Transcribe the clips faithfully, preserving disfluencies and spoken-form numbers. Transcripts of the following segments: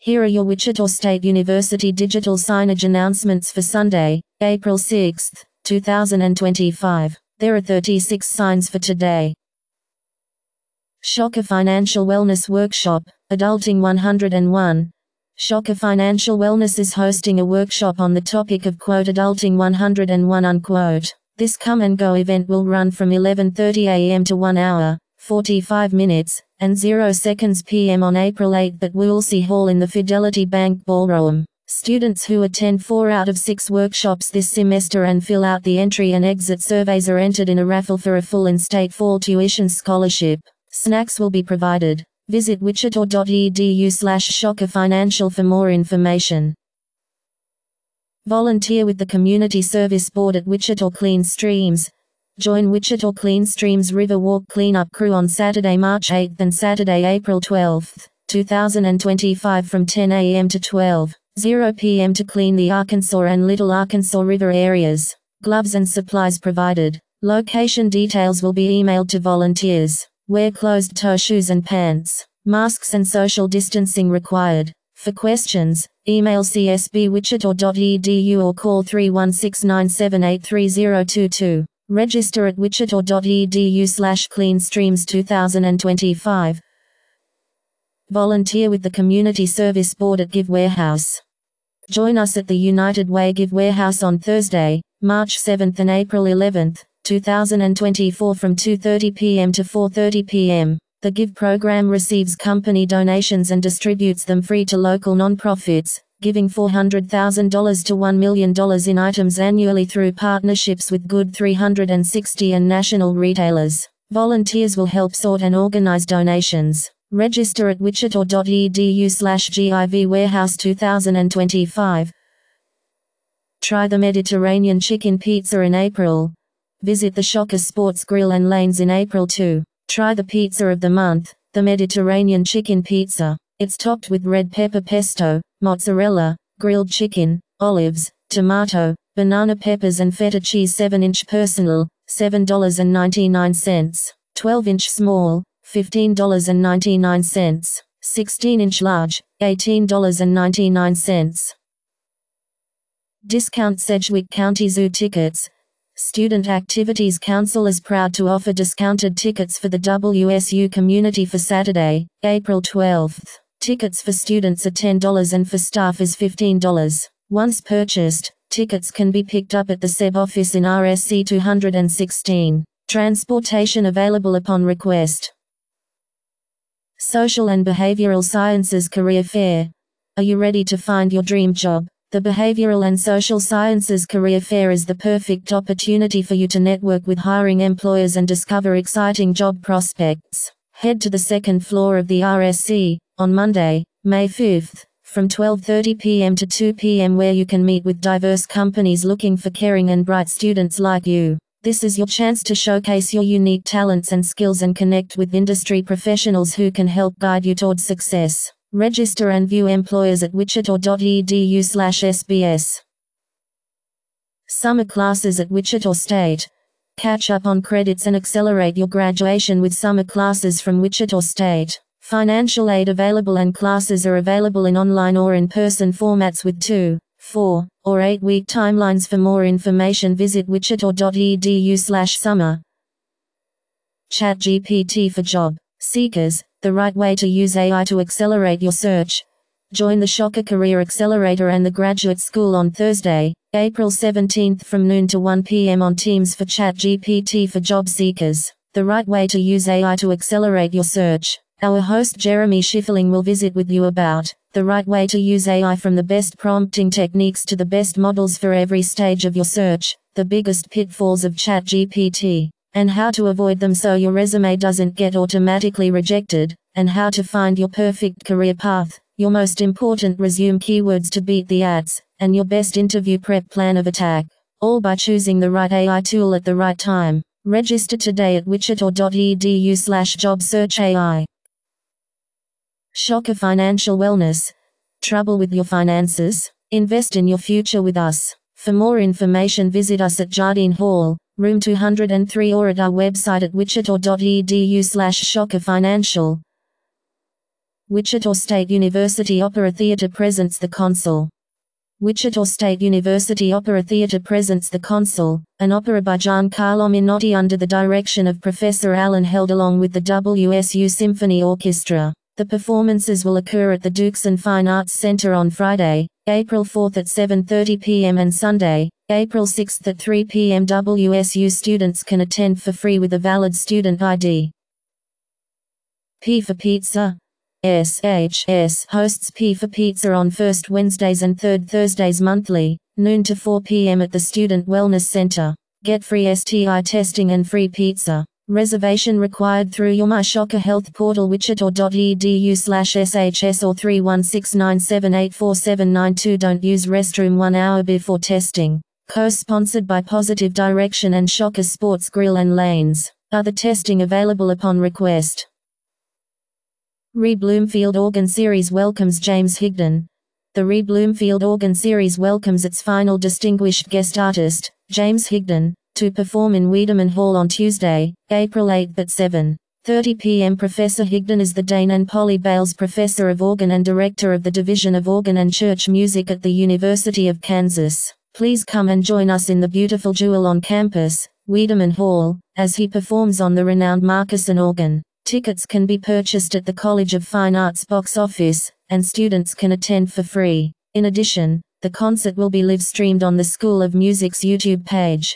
Here are your Wichita State University digital signage announcements for Sunday, April sixth, two thousand twenty-five. There are thirty-six signs for today. Shocker Financial Wellness Workshop, Adulting one oh one. Shocker Financial Wellness is hosting a workshop on the topic of quote Adulting one oh one unquote. This come and go event will run from eleven thirty a m to one hour, forty-five minutes, and zero seconds p m on April eighth at Woolsey Hall in the Fidelity Bank Ballroom. Students who attend four out of six workshops this semester and fill out the entry and exit surveys are entered in a raffle for a full in-state fall tuition scholarship. Snacks will be provided. Visit wichita dot e d u slash shocker financial for more information. Volunteer with the Community Service Board at Wichita Clean Streams. Join Wichita Clean Streams River Walk Cleanup Crew on Saturday, March eighth and Saturday, April twelfth, two thousand twenty-five from ten a m to twelve p m to clean the Arkansas and Little Arkansas River areas. Gloves and supplies provided. Location details will be emailed to volunteers. Wear closed-toe shoes and pants. Masks and social distancing required. For questions, email c s b wichita dot e d u or call three one six nine seven eight three zero two two. Register at wichita dot e d u slash cleanstreams two thousand twenty-five. Volunteer with the Community Service Board at Give Warehouse. Join us at the United Way Give Warehouse on Thursday, March seventh and April eleventh, two thousand twenty-four from two thirty p m to four thirty p m The Give program receives company donations and distributes them free to local nonprofits, giving four hundred thousand dollars to one million dollars in items annually through partnerships with Good three hundred sixty and national retailers. Volunteers will help sort and organize donations. Register at wichita dot e d u slash give warehouse two thousand twenty-five. Try the Mediterranean Chicken Pizza in April. Visit the Shocker Sports Grill and Lanes in April too. Try the pizza of the month, the Mediterranean Chicken Pizza. It's topped with red pepper pesto, mozzarella, grilled chicken, olives, tomato, banana peppers and feta cheese. seven inch personal, seven dollars and ninety-nine cents. twelve inch small, fifteen dollars and ninety-nine cents. sixteen inch large, eighteen dollars and ninety-nine cents. Discount Sedgwick County Zoo tickets. Student Activities Council is proud to offer discounted tickets for the W S U community for Saturday, April twelfth. Tickets for students are ten dollars and for staff is fifteen dollars. Once purchased, tickets can be picked up at the S E B office in R S C two hundred sixteen. Transportation available upon request. Social and Behavioral Sciences Career Fair. Are you ready to find your dream job? The Behavioral and Social Sciences Career Fair is the perfect opportunity for you to network with hiring employers and discover exciting job prospects. Head to the second floor of the R S C, on Monday, May fifth, from twelve thirty p m to two p m where you can meet with diverse companies looking for caring and bright students like you. This is your chance to showcase your unique talents and skills and connect with industry professionals who can help guide you towards success. Register and view employers at wichita dot e d u slash s b s. Summer classes at Wichita State. Catch up on credits and accelerate your graduation with summer classes from Wichita State. Financial aid available and classes are available in online or in-person formats with two, four, or eight-week timelines. For more information visit wichita dot e d u slash summer. ChatGPT for job seekers, the right way to use A I to accelerate your search. Join the Shocker Career Accelerator and the Graduate School on Thursday, April seventeenth from noon to one p m on Teams for ChatGPT for job seekers. The right way to use A I to accelerate your search. Our host Jeremy Schiffeling will visit with you about the right way to use A I, from the best prompting techniques to the best models for every stage of your search, the biggest pitfalls of ChatGPT, and how to avoid them so your resume doesn't get automatically rejected, and how to find your perfect career path, your most important resume keywords to beat the ads, and your best interview prep plan of attack, all by choosing the right A I tool at the right time. Register today at wichita dot e d u slash job search A I. Shocker Financial Wellness. Trouble with your finances? Invest in your future with us. For more information visit us at Jardine Hall, room two hundred three, or at our website at wichita dot e d u slash shocker financial. Wichita State University Opera Theater presents The Consul. Wichita State University Opera Theater presents The Consul, an opera by Giancarlo Minotti under the direction of Professor Alan Held along with the W S U Symphony Orchestra. The performances will occur at the Dukeson Fine Arts Center on Friday, April fourth at seven thirty p m and Sunday, April sixth at three p m W S U students can attend for free with a valid student I D. P for Pizza. S H S hosts P for Pizza on first Wednesdays and third Thursdays monthly, noon to four p m at the Student Wellness Center. Get free S T I testing and free pizza. Reservation required through your MyShocker Health portal wichita.edu slash SHS or three one six nine seven eight four seven nine two. Don't use restroom one hour before testing. Co-sponsored by Positive Direction and Shocker Sports Grill and Lanes. Other testing available upon request. Ree Bloomfield Organ Series welcomes James Higdon. The Ree Bloomfield Organ Series welcomes its final distinguished guest artist, James Higdon, to perform in Wiedemann Hall on Tuesday, April eighth at seven thirty p m Professor Higdon is the Dane and Polly Bales Professor of Organ and Director of the Division of Organ and Church Music at the University of Kansas. Please come and join us in the beautiful Jewel on campus, Wiedemann Hall, as he performs on the renowned Marcusson organ. Tickets can be purchased at the College of Fine Arts box office, and students can attend for free. In addition, the concert will be live-streamed on the School of Music's YouTube page.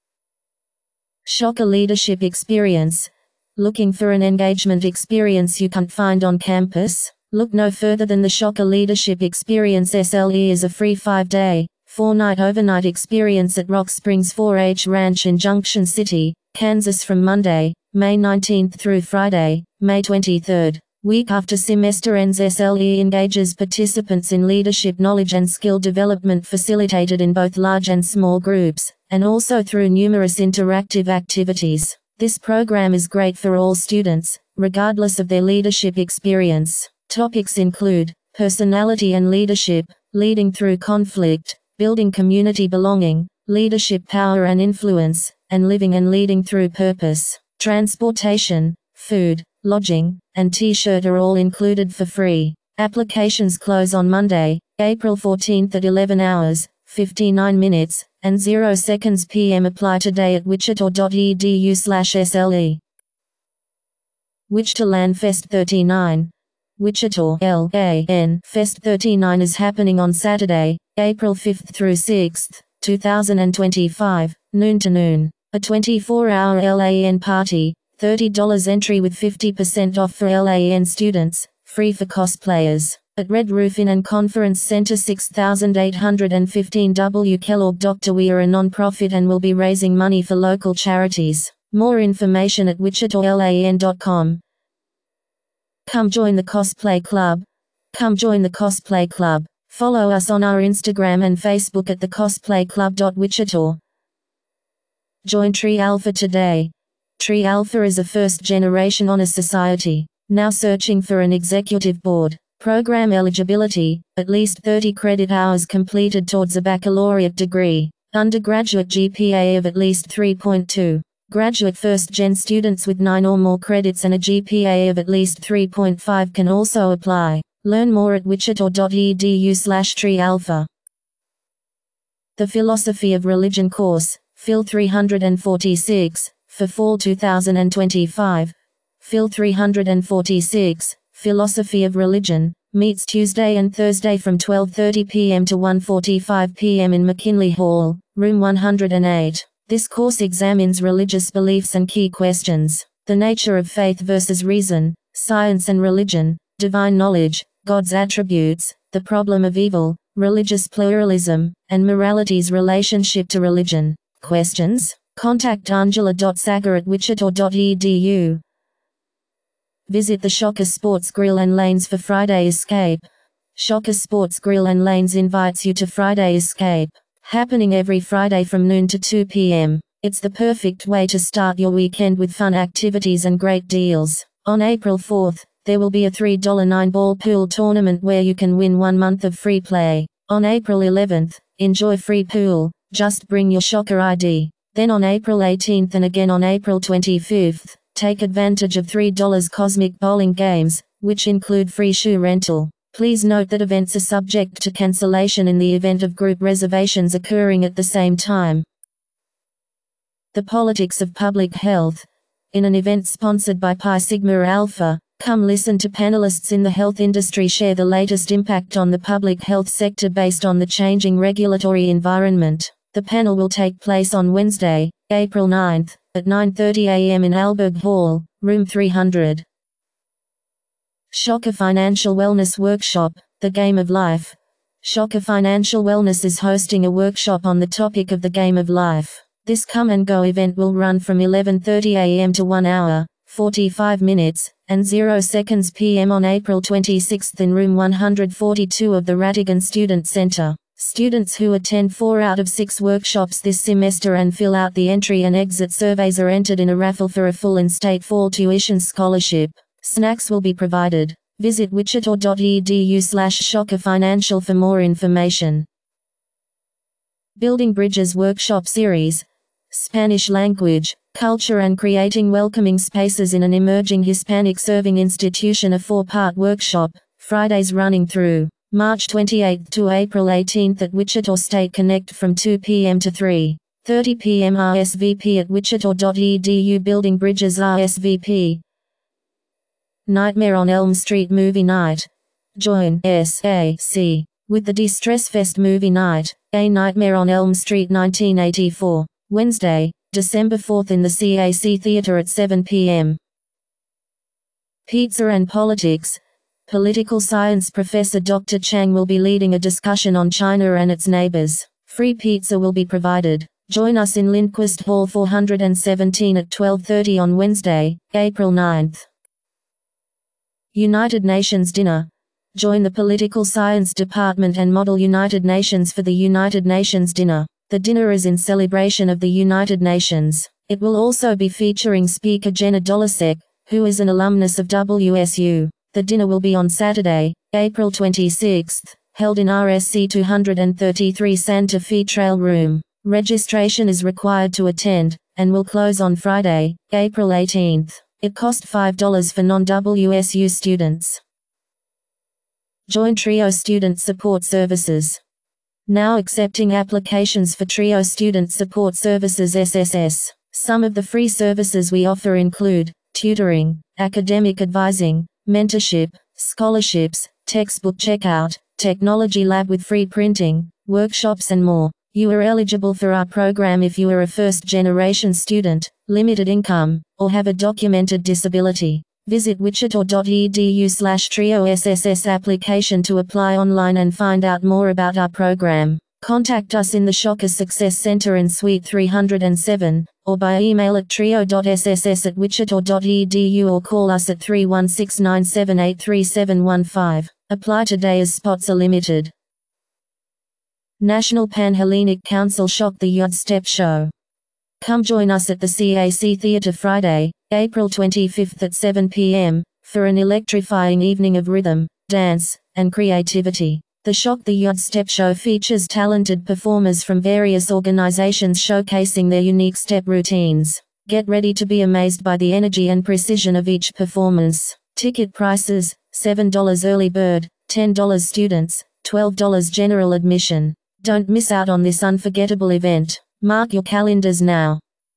Shocker Leadership Experience. Looking for an engagement experience you can't find on campus? Look no further than the Shocker Leadership Experience. S L E is a free five-day, four-night overnight experience at Rock Springs four H Ranch in Junction City, Kansas from Monday, May nineteenth through Friday, May twenty-third. Week after semester ends. S L E engages participants in leadership knowledge and skill development facilitated in both large and small groups, and also through numerous interactive activities. This program is great for all students, regardless of their leadership experience. Topics include personality and leadership, leading through conflict, building community belonging, leadership power and influence, and living and leading through purpose. Transportation, food, lodging, and t-shirt are all included for free. Applications close on Monday, April fourteenth at eleven hours, fifty-nine minutes, and zero seconds p m Apply today at wichita.edu slash SLE. Wichita Land Fest thirty-nine. Wichita L A N Fest thirty-nine is happening on Saturday, April fifth through sixth, two thousand twenty-five, noon to noon. A twenty-four hour L A N party, thirty dollars entry with fifty percent off for L A N students, free for cosplayers. At Red Roof Inn and Conference Center six thousand eight hundred fifteen W Kellogg. Doctor We are a non-profit and will be raising money for local charities. More information at wichita lan dot com. Come join the Cosplay Club. Come join the Cosplay Club. Follow us on our Instagram and Facebook at the cosplay club dot wichita. Join Tri Alpha today. Tri Alpha is a first-generation honor society, now searching for an executive board. Program eligibility, at least thirty credit hours completed towards a baccalaureate degree. Undergraduate G P A of at least three point two. Graduate first-gen students with nine or more credits and a G P A of at least three point five can also apply. Learn more at wichita.edu slash Tri Alpha. The Philosophy of Religion course, Phil three forty-six, for fall two thousand twenty-five. Phil three forty-six, Philosophy of Religion, meets Tuesday and Thursday from twelve thirty p m to one forty-five p m in McKinley Hall, room one hundred eight. This course examines religious beliefs and key questions: the nature of faith versus reason, science and religion, divine knowledge, God's attributes, the problem of evil, religious pluralism, and morality's relationship to religion. Questions? Contact angela dot sager at wichita dot e d u. Visit the Shocker Sports Grill and Lanes for Friday Escape. Shocker Sports Grill and Lanes invites you to Friday Escape, happening every Friday from noon to two p m It's the perfect way to start your weekend with fun activities and great deals. On April fourth, there will be a three dollar nine ball pool tournament where you can win one month of free play. On April eleventh, enjoy free pool, just bring your Shocker I D. Then on April eighteenth and again on April twenty-fifth, take advantage of three dollar Cosmic Bowling Games, which include free shoe rental. Please note that events are subject to cancellation in the event of group reservations occurring at the same time. The Politics of Public Health. In an event sponsored by Pi Sigma Alpha, come listen to panelists in the health industry share the latest impact on the public health sector based on the changing regulatory environment. The panel will take place on Wednesday, April ninth, at nine thirty a m in Alberg Hall, room three hundred. Shocker Financial Wellness Workshop, The Game of Life. Shocker Financial Wellness is hosting a workshop on the topic of the game of life. This come and go event will run from eleven thirty a m to one hour, forty-five minutes, and zero seconds p m on April twenty-sixth in room one hundred forty-two of the Rattigan Student Center. Students who attend four out of six workshops this semester and fill out the entry and exit surveys are entered in a raffle for a full in-state fall tuition scholarship. Snacks will be provided. Visit wichita dot e d u slash shocker financial for more information. Building Bridges Workshop Series. Spanish Language, Culture and Creating Welcoming Spaces in an Emerging Hispanic Serving Institution. A four-part workshop, Fridays running through March twenty-eighth to April eighteenth at Wichita State Connect from two p m to three thirty p m R S V P at wichita dot e d u. Building Bridges R S V P. Nightmare on Elm Street Movie Night. Join S A C with the De-Stress Fest Movie Night, A Nightmare on Elm Street nineteen eighty-four, Wednesday, December fourth in the C A C Theater at seven p m Pizza and Politics. Political Science Professor Doctor Chang will be leading a discussion on China and its neighbors. Free pizza will be provided. Join us in Lindquist Hall four hundred seventeen at twelve thirty on Wednesday, April ninth. United Nations Dinner. Join the Political Science Department and model United Nations for the United Nations Dinner. The dinner is in celebration of the United Nations. It will also be featuring speaker Jenna Dolasek, who is an alumnus of W S U. The dinner will be on Saturday, April twenty-sixth, held in R S C two thirty-three Santa Fe Trail Room. Registration is required to attend, and will close on Friday, April eighteenth. It cost five dollars for non-W S U students. Join TRIO Student Support Services. Now accepting applications for TRIO Student Support Services S S S. Some of the free services we offer include tutoring, academic advising, mentorship, scholarships, textbook checkout, technology lab with free printing, workshops and more. You are eligible for our program if you are a first-generation student, limited income, or have a documented disability. Visit wichita dot e d u slash trio S S S application to apply online and find out more about our program. Contact us in the Shocker Success Center in Suite three hundred seven, or by email at trio dot s s s at wichita dot e d u or call us at three one six nine seven eight three seven one five. Apply today as spots are limited. National Pan-Hellenic Council Shock the Yod Step Show. Come join us at the C A C Theater Friday, April twenty-fifth at seven p m, for an electrifying evening of rhythm, dance, and creativity. The Shock the Yod Step Show features talented performers from various organizations showcasing their unique step routines. Get ready to be amazed by the energy and precision of each performance. Ticket prices, seven dollars early bird, ten dollars students, twelve dollars general admission. Don't miss out on this unforgettable event. Mark your calendars now.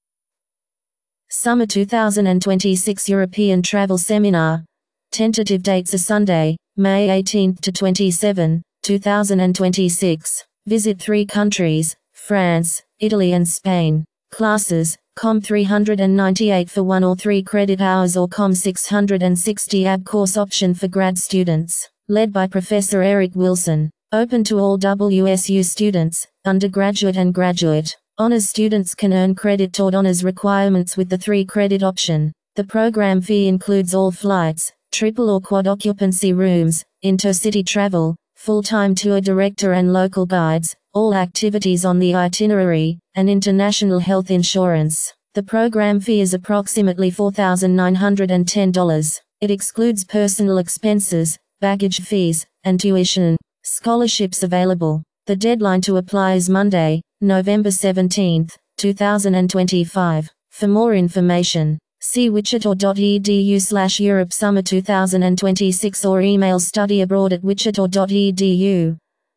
Summer two thousand twenty-six European Travel Seminar. Tentative dates are Sunday, May eighteenth to twenty-seventh, two thousand twenty-six. Visit three countries, France, Italy and Spain. Classes, Com three hundred ninety-eight for one or three credit hours or Com six hundred sixty A B course option for grad students. Led by Professor Eric Wilson. Open to all W S U students, undergraduate and graduate. Honors students can earn credit toward honors requirements with the three credit option. The program fee includes all flights, triple or quad occupancy rooms, intercity travel, full-time tour director and local guides, all activities on the itinerary, and international health insurance. The program fee is approximately four thousand nine hundred ten dollars. It excludes personal expenses, baggage fees, and tuition. Scholarships available. The deadline to apply is Monday, November seventeenth, two thousand twenty-five. For more information, See wichita.edu slash Europe Summer two thousand twenty-six or email studyabroad at wichita.edu.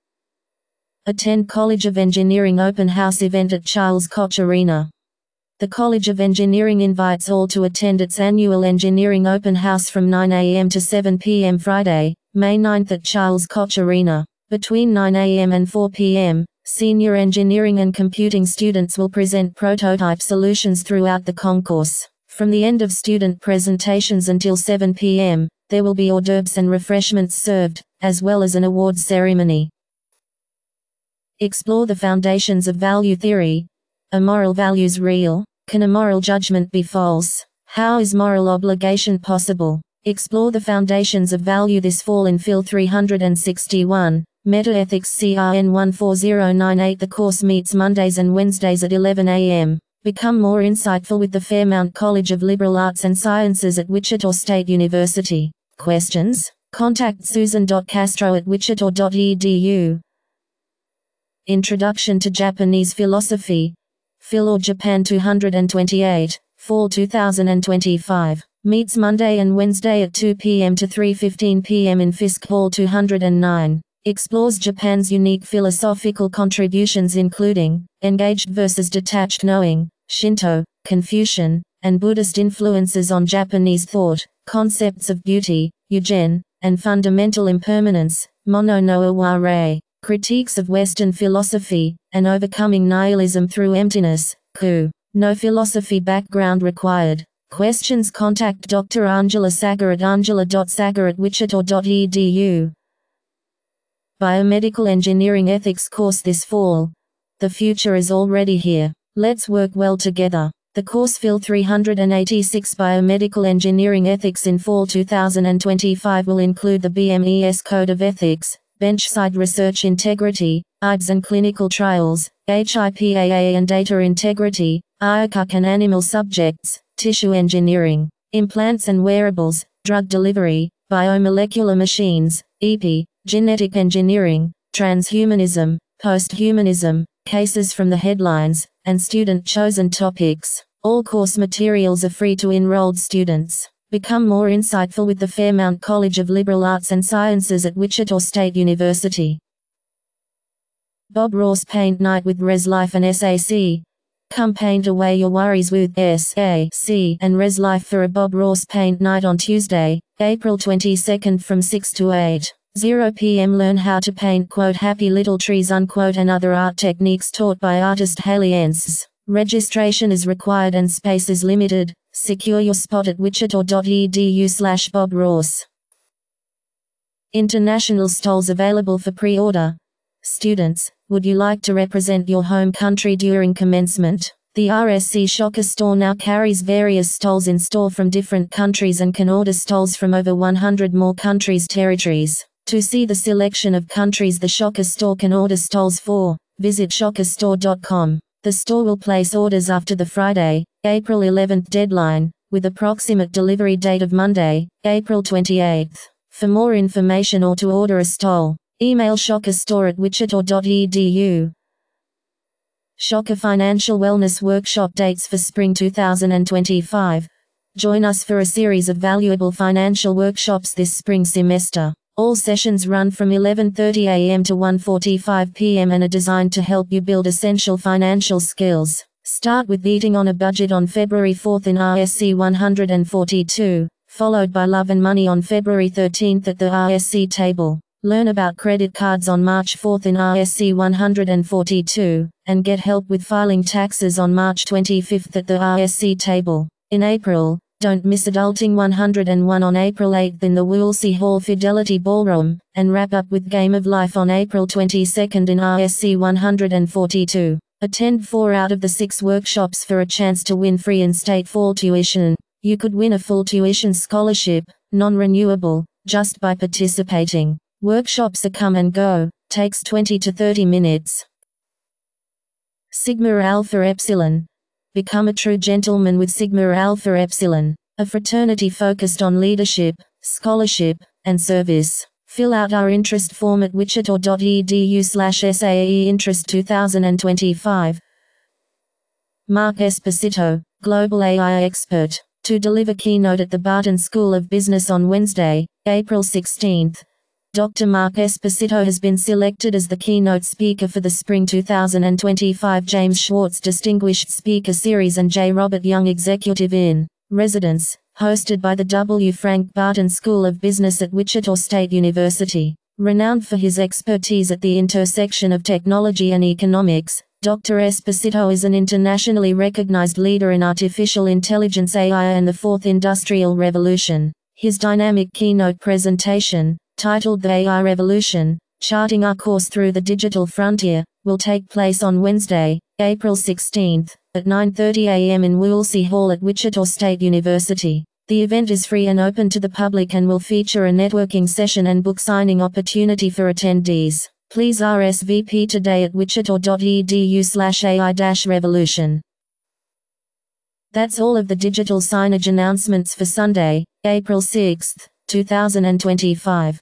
Attend College of Engineering Open House event at Charles Koch Arena. The College of Engineering invites all to attend its annual Engineering Open House from nine a m to seven p m Friday, May ninth at Charles Koch Arena. Between nine a m and four p m, senior engineering and computing students will present prototype solutions throughout the concourse. From the end of student presentations until seven p m, there will be hors d'oeuvres and refreshments served, as well as an awards ceremony. Explore the foundations of value theory. Are moral values real? Can a moral judgment be false? How is moral obligation possible? Explore the foundations of value this fall in Phil three sixty-one, Metaethics C R N one four zero nine eight. The course meets Mondays and Wednesdays at eleven a m Become more insightful with the Fairmount College of Liberal Arts and Sciences at Wichita State University. Questions? Contact susan dot castro at wichita dot e d u. Introduction to Japanese Philosophy. Phil or Japan two twenty-eight, Fall two thousand twenty-five. Meets Monday and Wednesday at two p m to three fifteen p m in Fisk Hall two oh nine. Explores Japan's unique philosophical contributions including engaged versus detached knowing, Shinto, Confucian, and Buddhist influences on Japanese thought, concepts of beauty, eugen, and fundamental impermanence, mono no aware, critiques of Western philosophy, and overcoming nihilism through emptiness, ku. No philosophy background required. Questions? Contact Doctor Angela Sagar at angela dot sagar at wichita dot e d u. Biomedical Engineering Ethics course this fall. The future is already here. Let's work well together. The course Phil three eighty-six Biomedical Engineering Ethics in Fall two thousand twenty-five will include the B M E S Code of Ethics, Benchside Research Integrity, I B S and Clinical Trials, H I P A A and Data Integrity, I A C U C and Animal Subjects, Tissue Engineering, Implants and Wearables, Drug Delivery, Biomolecular Machines, E P, Genetic Engineering, Transhumanism, Posthumanism, Cases from the Headlines, and student-chosen topics. All course materials are free to enrolled students. Become more insightful with the Fairmount College of Liberal Arts and Sciences at Wichita State University. Bob Ross Paint Night with Res Life and S A C. Come paint away your worries with S A C and Res Life for a Bob Ross Paint Night on Tuesday, April twenty-second from six to eight p m Learn how to paint quote happy little trees unquote and other art techniques taught by artist Haley Enns. Registration is required and space is limited. Secure your spot at wichita dot e d u slash Bob Ross. International stalls available for pre-order. Students, would you like to represent your home country during commencement? The R S C Shocker store now carries various stalls in store from different countries and can order stalls from over one hundred more countries' territories. To see the selection of countries the Shocker store can order stalls for, visit shocker store dot com. The store will place orders after the Friday, April eleventh deadline, with approximate delivery date of Monday, April twenty-eighth. For more information or to order a stall, email shocker store at wichita dot e d u. Shocker Financial Wellness Workshop dates for spring two thousand twenty-five. Join us for a series of valuable financial workshops this spring semester. All sessions run from eleven thirty a m to one forty-five p m and are designed to help you build essential financial skills. Start with Eating on a Budget on February fourth in R S C one forty-two, followed by Love and Money on February thirteenth at the R S C table. Learn about credit cards on March fourth in R S C one forty-two, and get help with filing taxes on March twenty-fifth at the R S C table. In April, don't miss Adulting one oh one on April eighth in the Woolsey Hall Fidelity Ballroom, and wrap up with Game of Life on April twenty-second in R S C one forty-two. Attend four out of the six workshops for a chance to win free in-state fall tuition. You could win a full tuition scholarship, non-renewable, just by participating. Workshops are come and go, takes twenty to thirty minutes. Sigma Alpha Epsilon. Become a true gentleman with Sigma Alpha Epsilon, a fraternity focused on leadership, scholarship, and service. Fill out our interest form at wichita dot e d u slash S A E Interest twenty twenty-five. Mark Esposito, Global A I Expert. to deliver keynote at the Barton School of Business on Wednesday, April sixteenth. Doctor Mark Esposito has been selected as the keynote speaker for the Spring two thousand twenty-five James Schwartz Distinguished Speaker Series and J. Robert Young Executive in Residence, hosted by the W. Frank Barton School of Business at Wichita State University. Renowned for his expertise at the intersection of technology and economics, Doctor Esposito is an internationally recognized leader in artificial intelligence A I and the Fourth Industrial Revolution. His dynamic keynote presentation, titled The A I Revolution, Charting Our Course Through the Digital Frontier, will take place on Wednesday, April sixteenth, at nine thirty a m in Woolsey Hall at Wichita State University. The event is free and open to the public and will feature a networking session and book signing opportunity for attendees. Please R S V P today at wichita dot e d u slash A I revolution. That's all of the digital signage announcements for Sunday, April sixth, two thousand twenty-five.